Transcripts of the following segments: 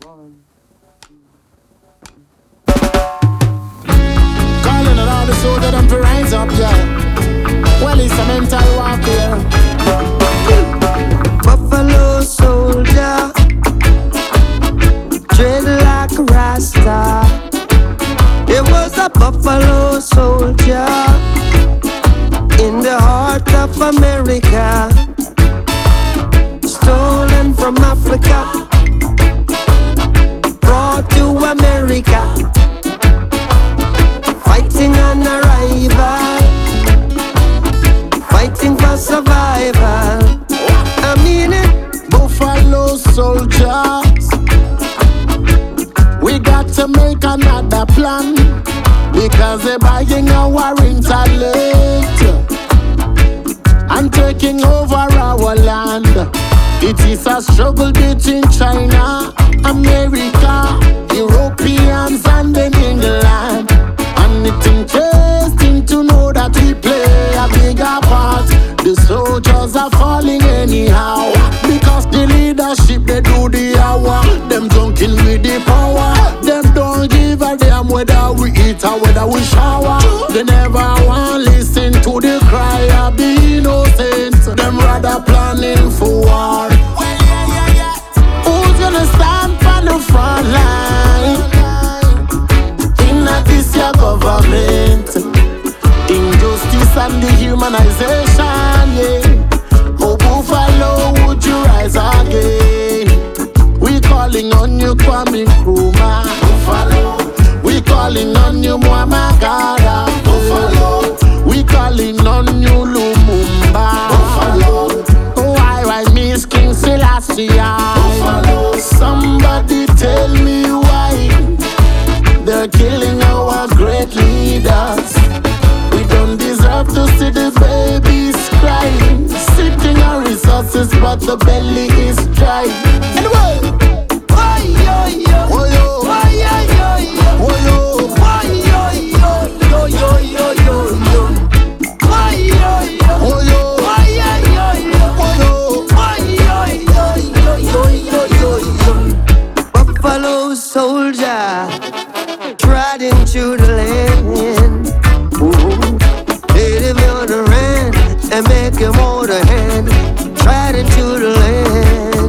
Calling on all the soldiers them to rise up, yeah. Well, it's a mental warfare. Buffalo soldier, dread like a Rasta. It was a buffalo soldier in the heart of America, stolen from Africa, brought to America, fighting on arrival, fighting for survival. I mean it. Buffalo soldiers, we got to make another plan, because they're buying our intellect and taking over our land. It is a struggle between China, America, Europeans and then England. And it's interesting to know that we play a bigger part. The soldiers are falling anyhow, because the leadership, they do the hour. Them drunken with the power. Them don't give a damn whether we eat or whether we shower. They never want listen to the cry of the innocent. Them rather planning for war. Who's gonna stand for the front line in this year government? Injustice and dehumanization, yeah. Oh, Buffalo, would you rise again? We calling on you, Kwame Nkrumah. Buffalo. We calling on you, Muammar Gaddafi. Buffalo. We calling on you, Lumumba. Buffalo. Why miss King Selassie? Buffalo. Somebody tell me why they're killing our great leaders. We don't deserve to see the babies crying, sitting on resources, but the belly is dry. Anyway, why yo yo, why yo, why yo yo, why yo, why yo yo yo yo yo yo, why yo yo, why yo, why yo yo, why yo yo yo yo yo. Buffalo soldier, trod into the land. They live on the land and make him hold a hand. Trod into the land.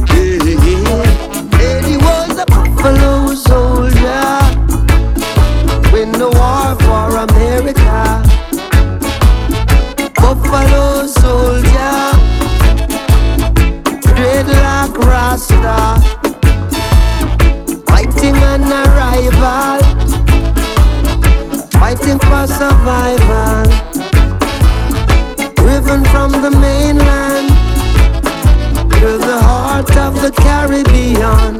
And he was a buffalo soldier in the war for America. Buffalo soldier, dreadlock Rasta, fighting on arrival, fighting for survival, driven from the mainland to the heart of the Caribbean.